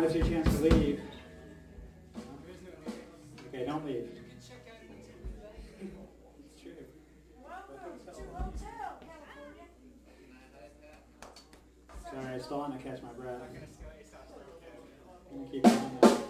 is your chance to leave. Okay, don't leave. It's true. Welcome to Hotel California. Sorry, I still want to catch my breath. I'm gonna keep going.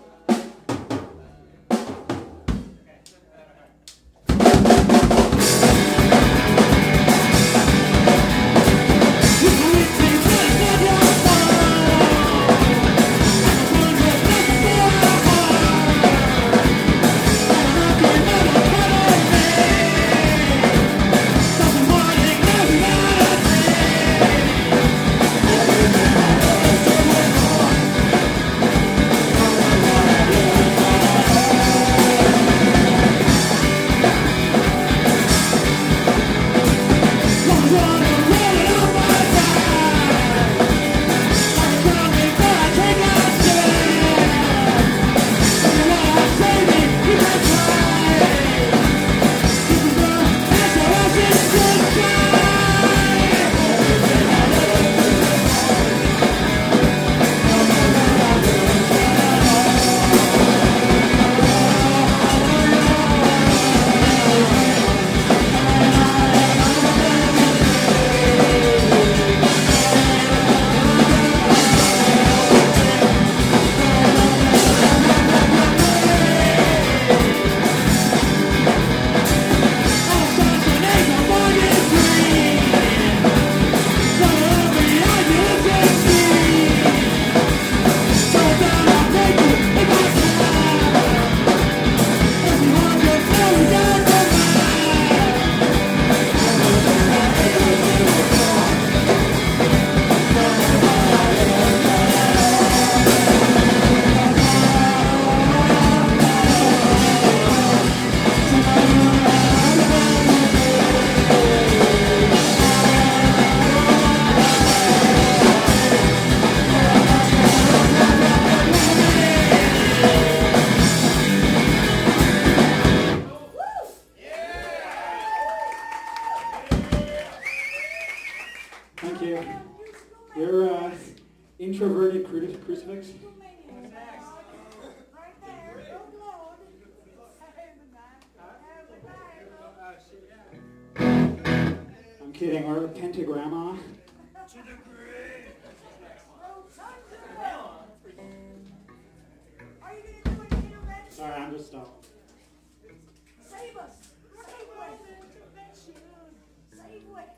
Thank you. You're introverted crucifix. I'm kidding. Or a pentagramma. Sorry, I'm just stopped. Save us! Save way!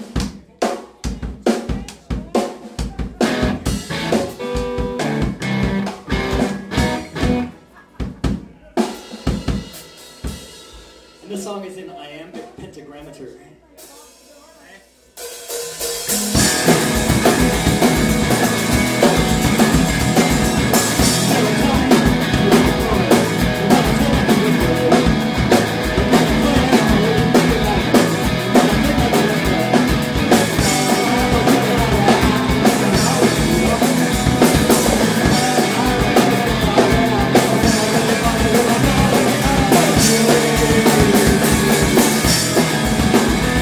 And this song is in iambic pentagrammeter. We'll be right back.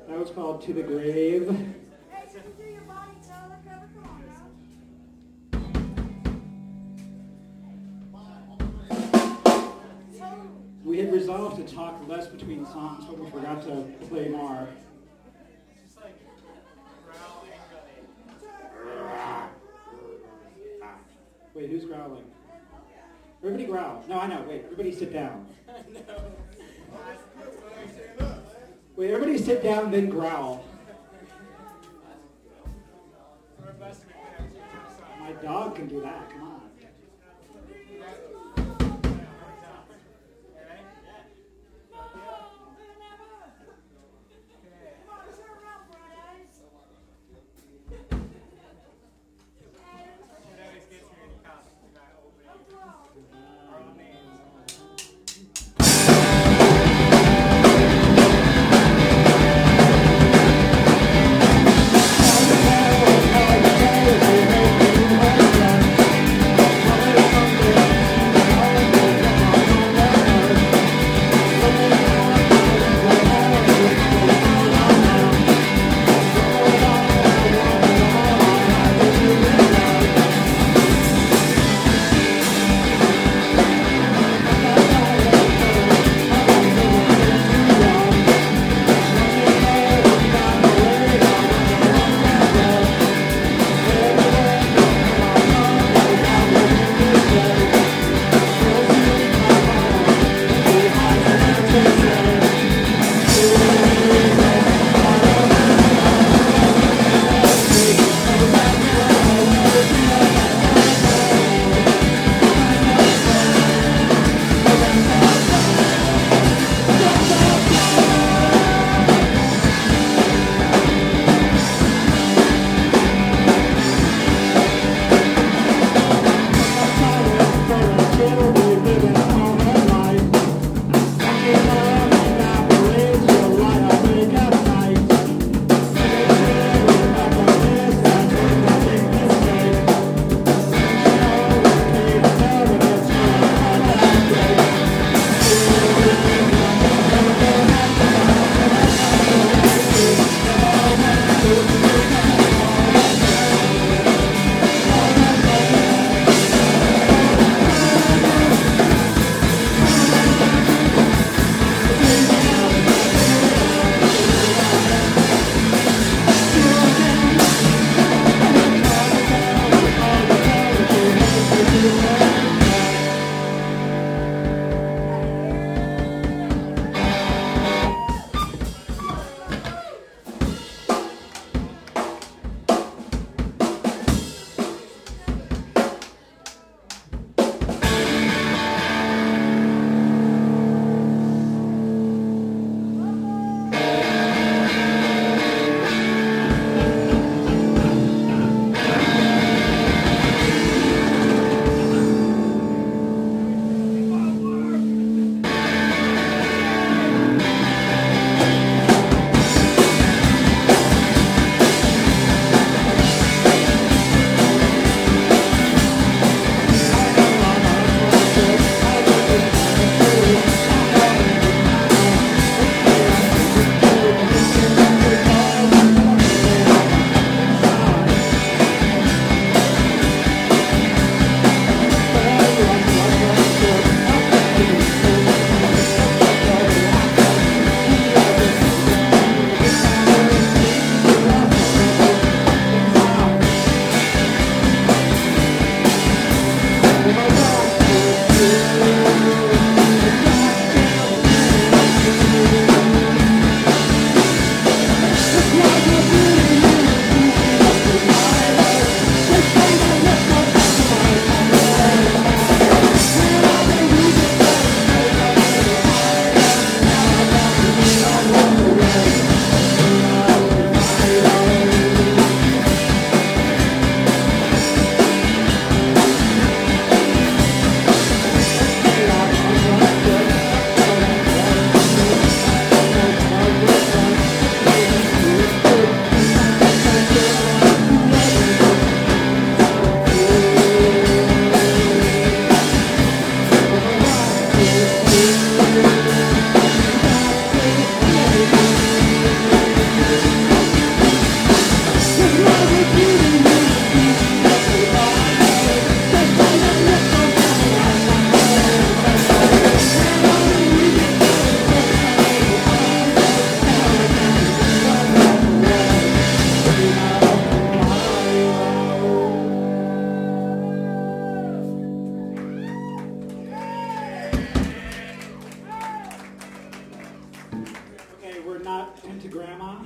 That was called To the Grave. Hey, you can do your body taller cover. Come on now. Total. We had resolved to talk less between songs, but we forgot to play more. Wait, who's growling? Everybody growl. No, I know. Wait, everybody sit down. Wait, everybody sit down, then growl. My dog can do that. Come on.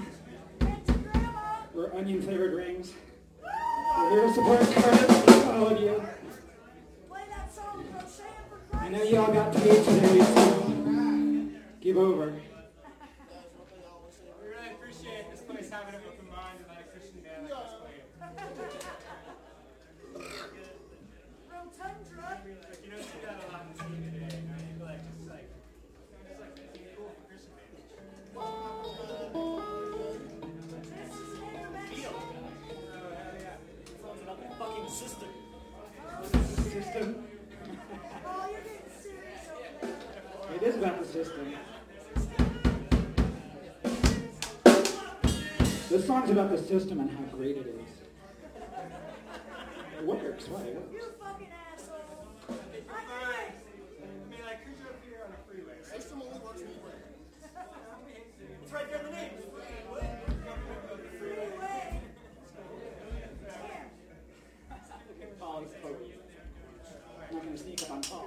or onion flavored rings. We're here to support all of you. I know you all got paid today, so give over. We really appreciate this place having an open mind and a Christian band like us playing. You don't see that a lot in the scene today. You know, people just like it's cool for Christian bands. Songs about the fucking system. System. Oh, you're getting serious over there. It is about the system. This song's about the system and how great it is. It works, right? It works. You fucking asshole. I mean, like, cruise up here on the freeway, right? System only works one way. It's right there in the name. Freeway. Paul's Pope. I'm not going to sneak up on Paul.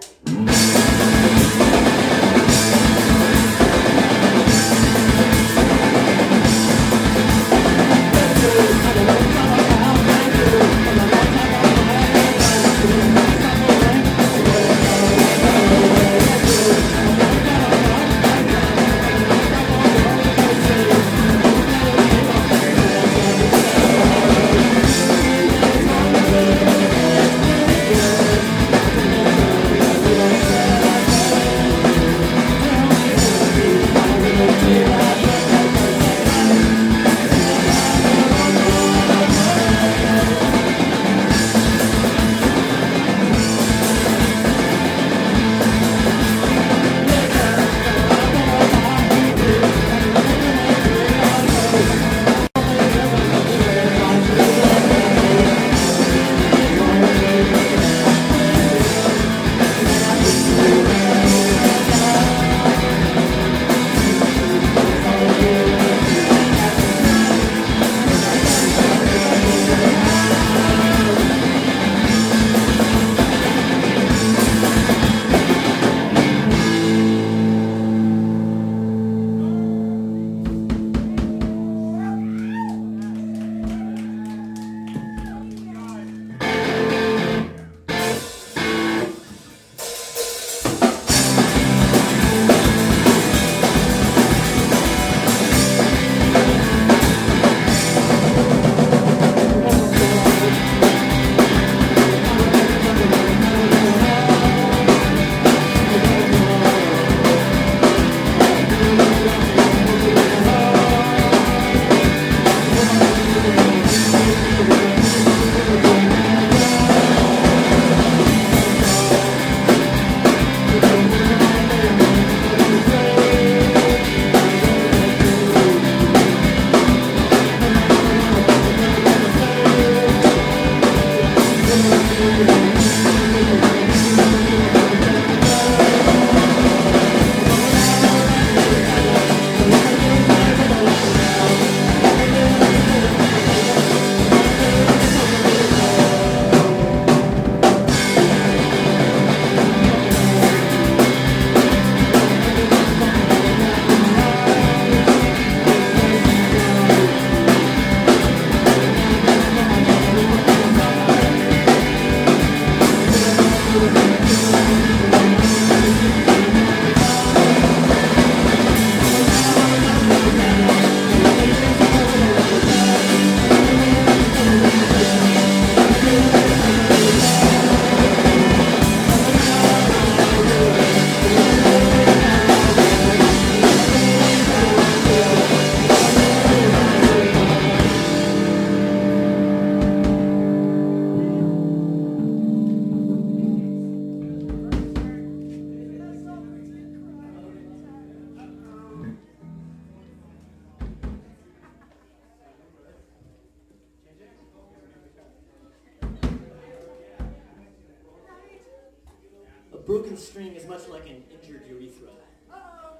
broken string is much like an injured urethra. Uh-oh.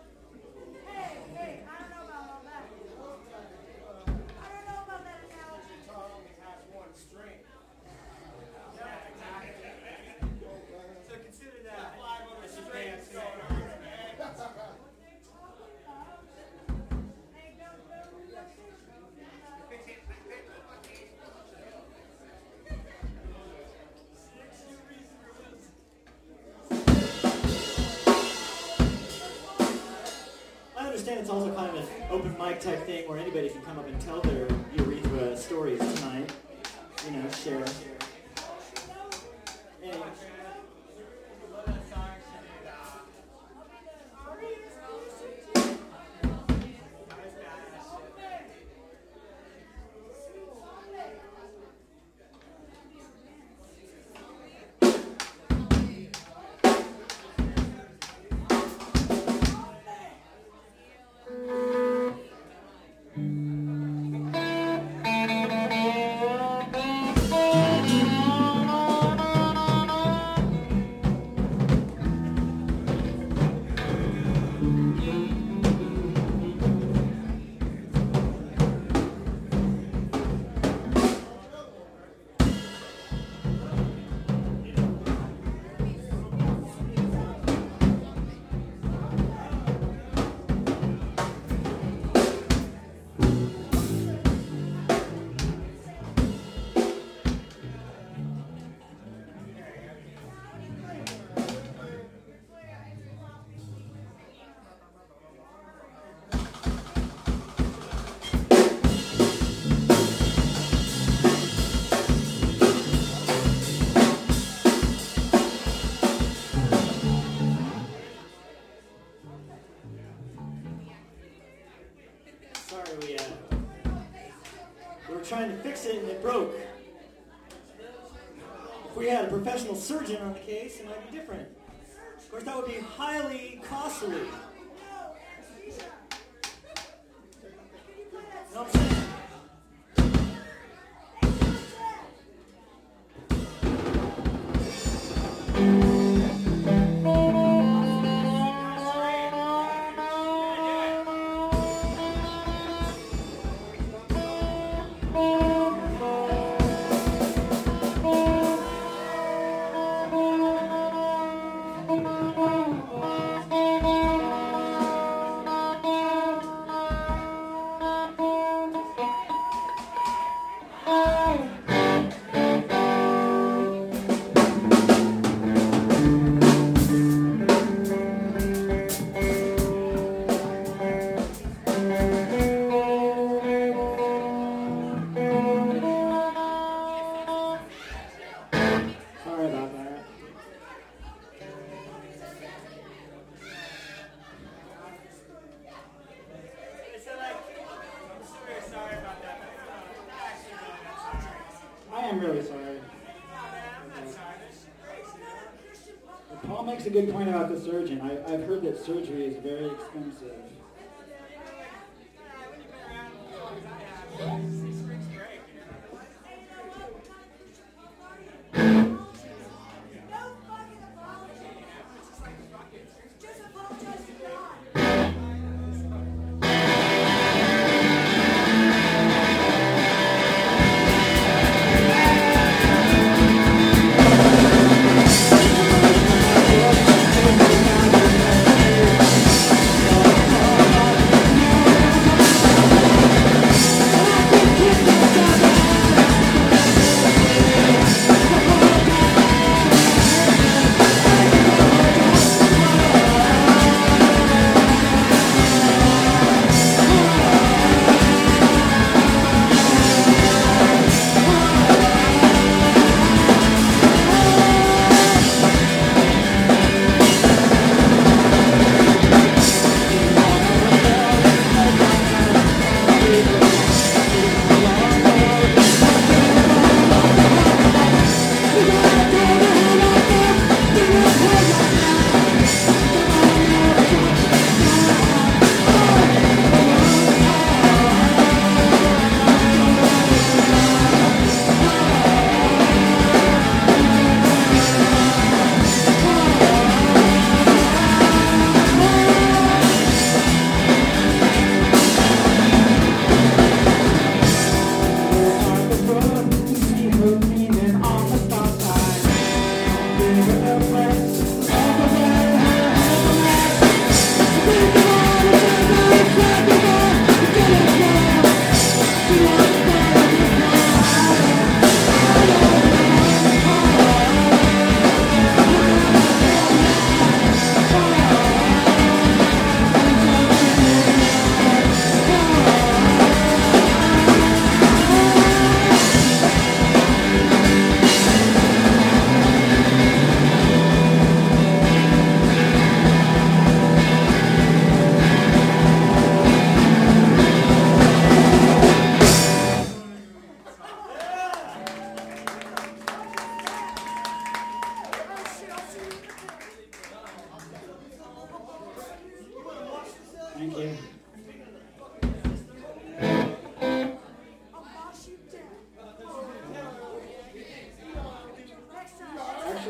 Hey, I don't know about all that. I don't know about that analogy. Guitar only has one string. Yeah, exactly. So consider that as your dance going on, man. What they talking about? Hey, don't go. open mic type thing where anybody can come up and tell their urethra stories tonight. You know, share. Hey. Trying to fix it and it broke. If we had a professional surgeon on the case, it might be different. Of course, that would be highly costly. You know what I'm saying? I'm really sorry. Paul makes a good point about the surgeon. I've heard that surgery is very expensive.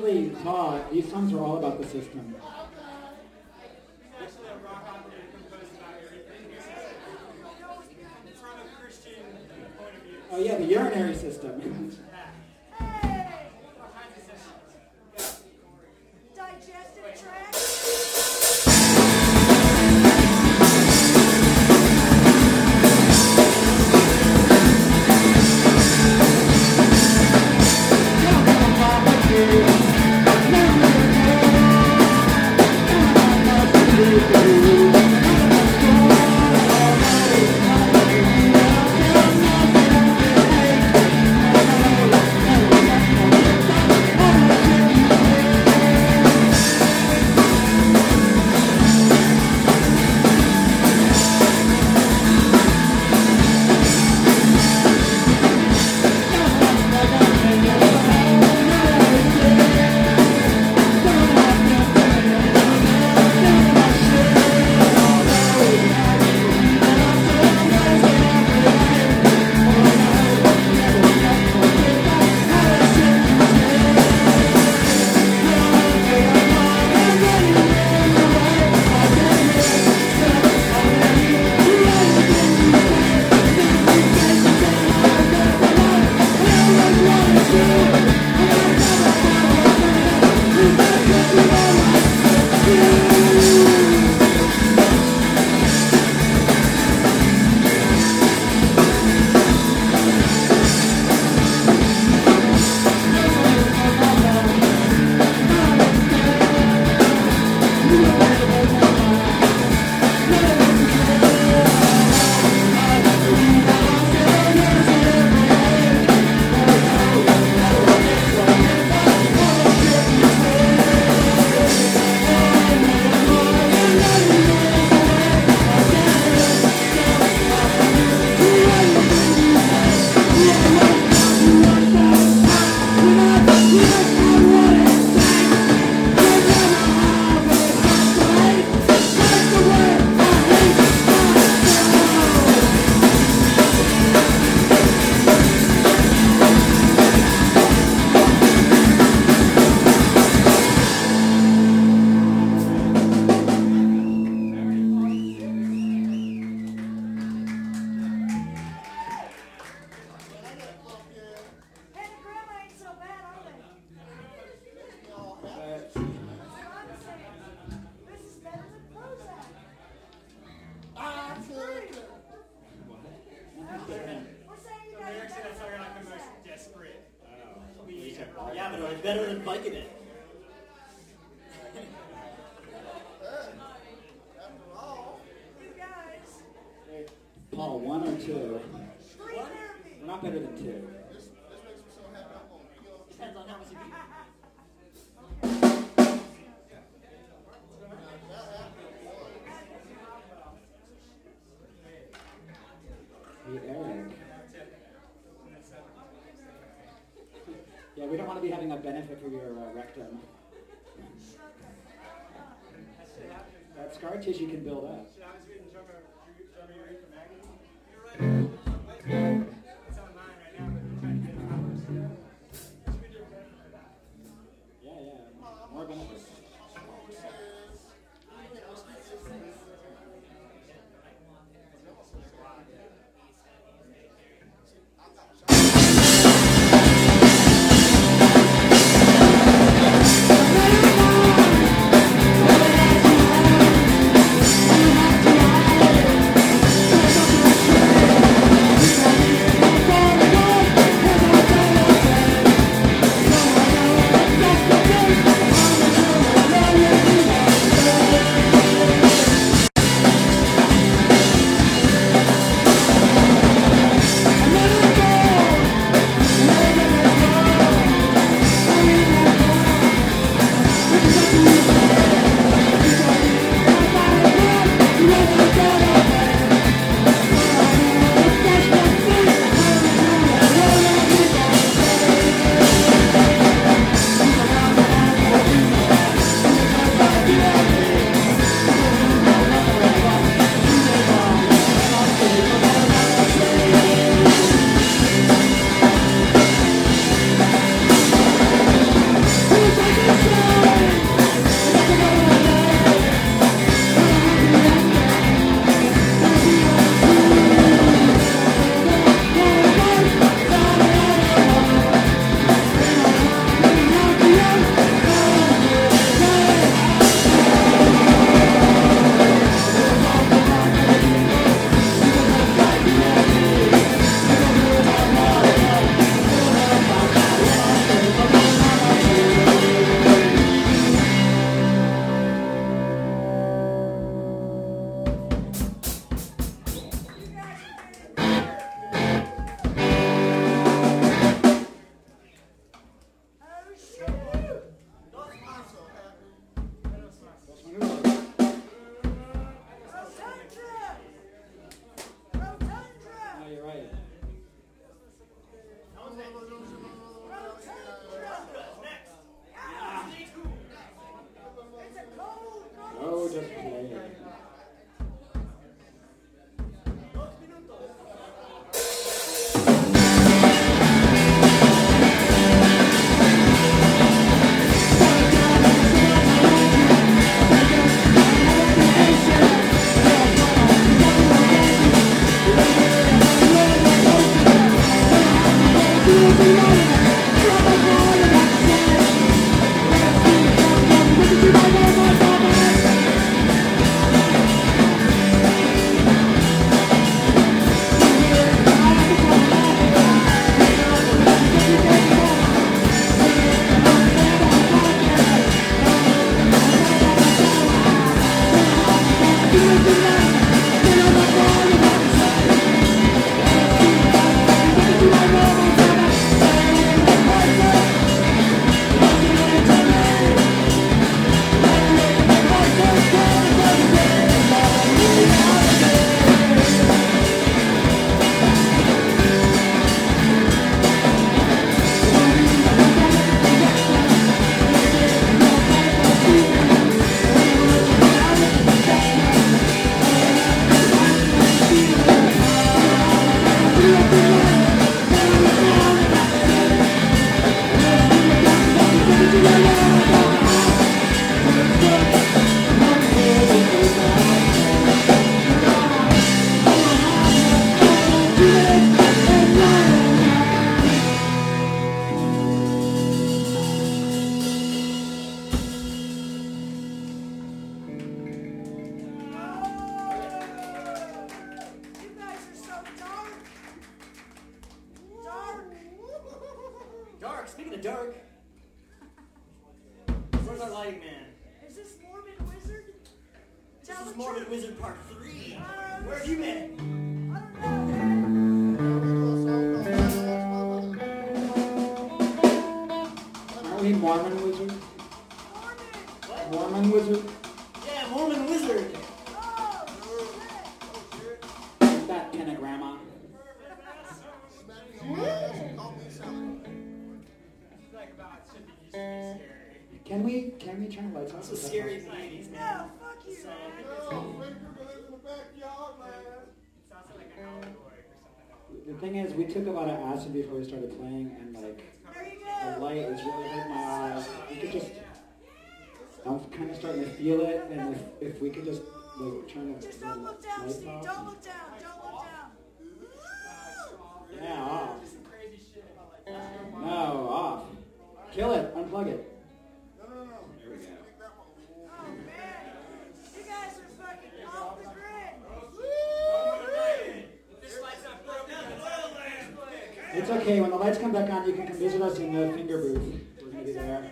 Actually, Paul, these songs are all about the system. Actually, a rock opera composed about everything. It's from a Christian point of view. Oh yeah, the urinary system. Hey! All kinds of systems. Digestive tract. Pentagram ain't so bad, are they? That's what I'm saying. This is better than Prozac. That's great. We're saying you The guys lyrics are in that song better are like than the most Prozac. desperate. Yeah, but it's better than Vicodin. You guys. Paul, 1 or 2? Free therapy. We're not better than 2. Depends on how much you eat. Hey, Eric. Yeah, we don't want to be having a benefit for your rectum. That scar tissue can build up. Should I was reading Drummer Eureka magazine? It's online right now, but we're trying to get it published. Should we do a benefit for that? Yeah. More benefits. Thank you. You guys are so dark. Dark. Dark. Speaking of dark, where's our lighting man? Is this Morbid Wizard? This Tell is the Morbid truth. Wizard Part 3. Where have you been? I don't know. Aren't we Mormon wizard? Morbid. What? Mormon wizard? Yeah, Mormon Wizard. Oh, shit. Like that pentagramma. Can we turn the lights off? So scary in the 80s, man. No, fuck you, man. The thing is, we took a lot of acid before we started playing, and like There you the go. light is really hurting my eyes. We could just, I'm kind of starting to feel it, and if we could just like turn the Just don't look down, lights Steve. off. Don't look down. Don't look down. Yeah, off. No, off. Kill it. Unplug it. There we go. Oh, man. You guys are fucking off the grid. It's okay. When the lights come back on, you can come visit us in the finger booth. We're gonna be there.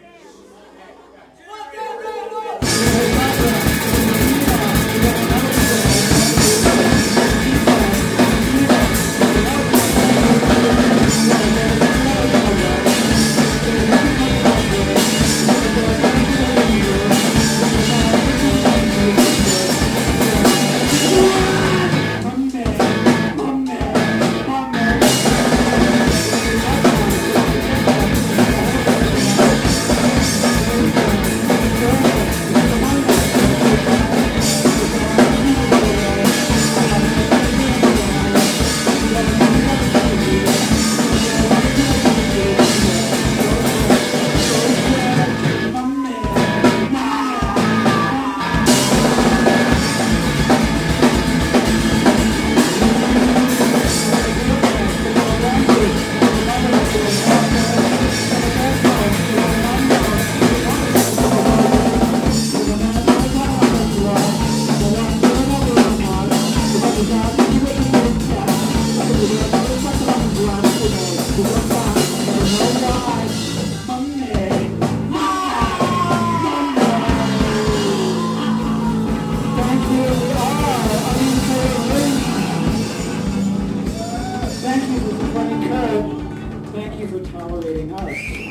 Thank you for tolerating us.